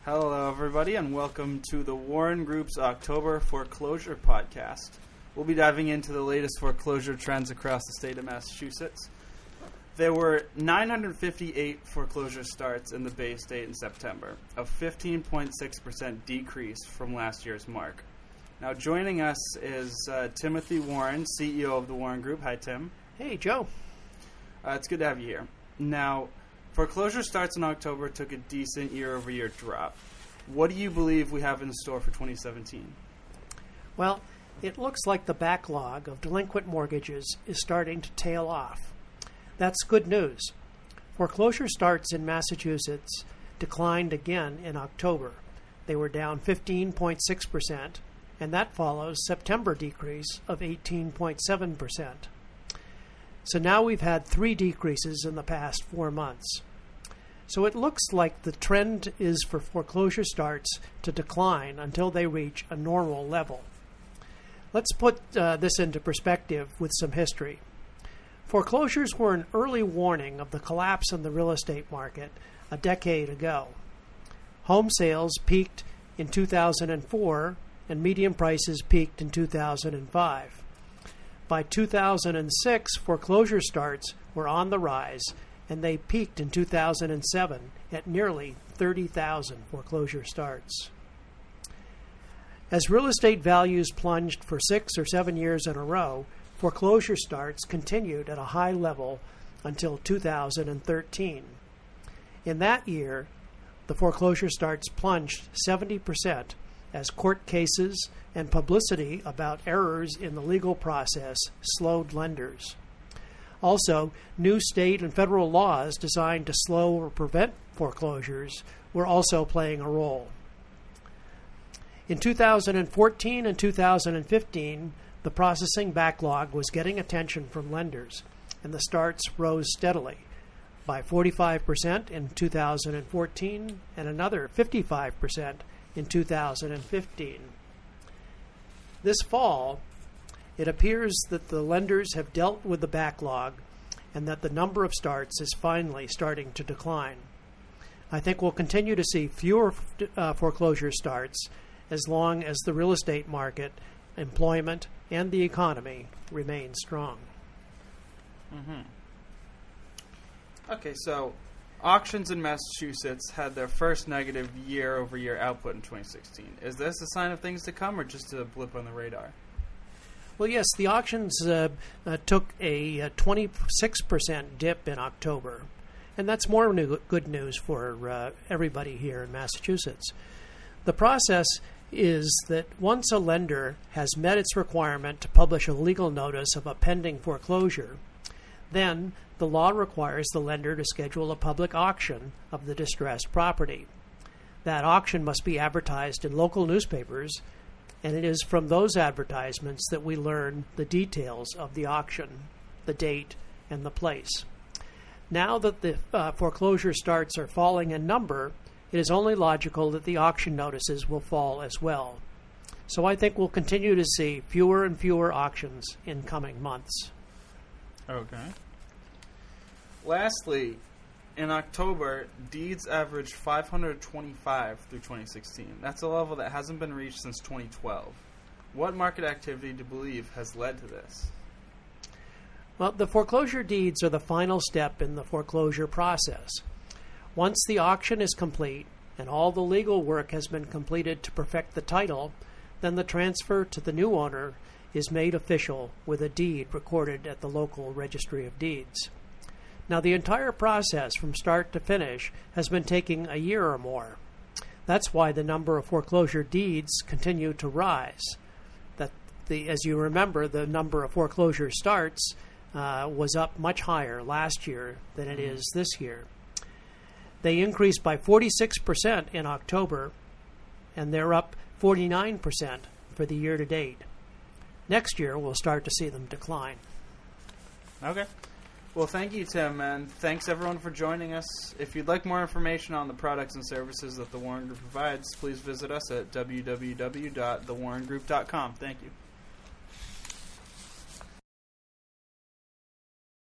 Hello, everybody, and welcome to the Warren Group's October Foreclosure Podcast. We'll be diving into the latest foreclosure trends across the state of Massachusetts. There were 958 foreclosure starts in the Bay State in September, a 15.6% decrease from last year's mark. Now, joining us is Timothy Warren, CEO of the Warren Group. Hi, Tim. Hey, Joe. It's good to have you here. Now, foreclosure starts in October took a decent year-over-year drop. What do you believe we have in store for 2017? Well, it looks like the backlog of delinquent mortgages is starting to tail off. That's good news. Foreclosure starts in Massachusetts declined again in October. They were down 15.6%, and that follows September decrease of 18.7%. So now we've had 3 decreases in the past 4 months. So it looks like the trend is for foreclosure starts to decline until they reach a normal level. Let's put this into perspective with some history. Foreclosures were an early warning of the collapse in the real estate market a decade ago. Home sales peaked in 2004, and median prices peaked in 2005. By 2006, foreclosure starts were on the rise, and they peaked in 2007 at nearly 30,000 foreclosure starts. As real estate values plunged for 6 or 7 years in a row, foreclosure starts continued at a high level until 2013. In that year, the foreclosure starts plunged 70% as court cases and publicity about errors in the legal process slowed lenders. Also, new state and federal laws designed to slow or prevent foreclosures were also playing a role. In 2014 and 2015, the processing backlog was getting attention from lenders, and the starts rose steadily by 45% in 2014 and another 55% in 2015. This fall, it appears that the lenders have dealt with the backlog and that the number of starts is finally starting to decline. I think we'll continue to see fewer foreclosure starts as long as the real estate market, employment, and the economy remain strong. Okay, so auctions in Massachusetts had their first negative year-over-year output in 2016. Is this a sign of things to come or just a blip on the radar? Well, yes, the auctions took a 26% dip in October, and that's more good news for everybody here in Massachusetts. The process is that once a lender has met its requirement to publish a legal notice of a pending foreclosure, then the law requires the lender to schedule a public auction of the distressed property. That auction must be advertised in local newspapers, and it is from those advertisements that we learn the details of the auction, the date, and the place. Now that the foreclosure starts are falling in number, it is only logical that the auction notices will fall as well. So I think we'll continue to see fewer and fewer auctions in coming months. Okay. Lastly, in October, deeds averaged 525 through 2016. That's a level that hasn't been reached since 2012. What market activity do you believe has led to this? Well, the foreclosure deeds are the final step in the foreclosure process. Once the auction is complete and all the legal work has been completed to perfect the title, then the transfer to the new owner is made official with a deed recorded at the local registry of deeds. Now, the entire process from start to finish has been taking a year or more. That's why the number of foreclosure deeds continue to rise. As you remember, the number of foreclosure starts was up much higher last year than it is this year. They increased by 46% in October, and they're up 49% for the year to date. Next year, we'll start to see them decline. Okay. Well, thank you, Tim, and thanks everyone for joining us. If you'd like more information on the products and services that the Warren Group provides, please visit us at www.thewarrengroup.com. Thank you.